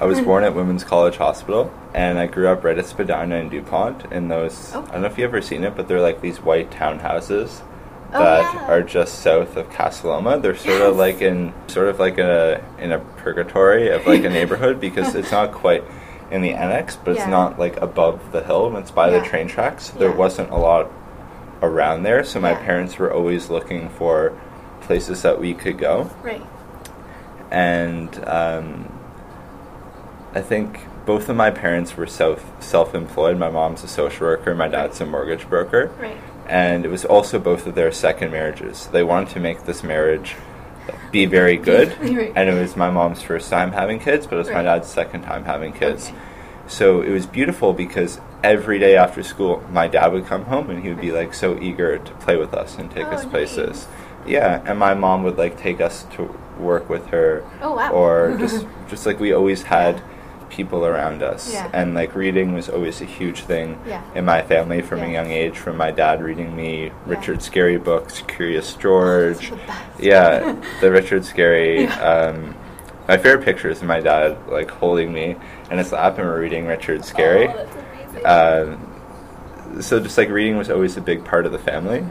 I was born at Women's College Hospital, and I grew up right at Spadina and DuPont in those, I don't know if you've ever seen it, but they're like these white townhouses that are just south of Casa Loma. They're sort of like in a purgatory of like a neighborhood, because it's not quite in the annex, but it's not like above the hill, and it's by the train tracks. So there wasn't a lot around there, so my parents were always looking for places that we could go. Right. And I think both of my parents were self-employed. My mom's a social worker, my dad's a mortgage broker. Right. And it was also both of their second marriages. They wanted to make this marriage be very good. Right. And it was my mom's first time having kids, but it was my dad's second time having kids. Okay. So it was beautiful because every day after school, my dad would come home and he would be like so eager to play with us and take us places. Nice. Yeah, and my mom would like take us to work with her. Oh, wow. Or just like we always had people around us. Yeah. And like reading was always a huge thing in my family from a young age, from my dad reading me Richard Scarry books, Curious George. Oh, that's the best. Yeah, the Richard Scarry. My favorite picture is my dad like holding me in his lap and we're reading Richard Scarry. Oh, that's amazing. So just like reading was always a big part of the family,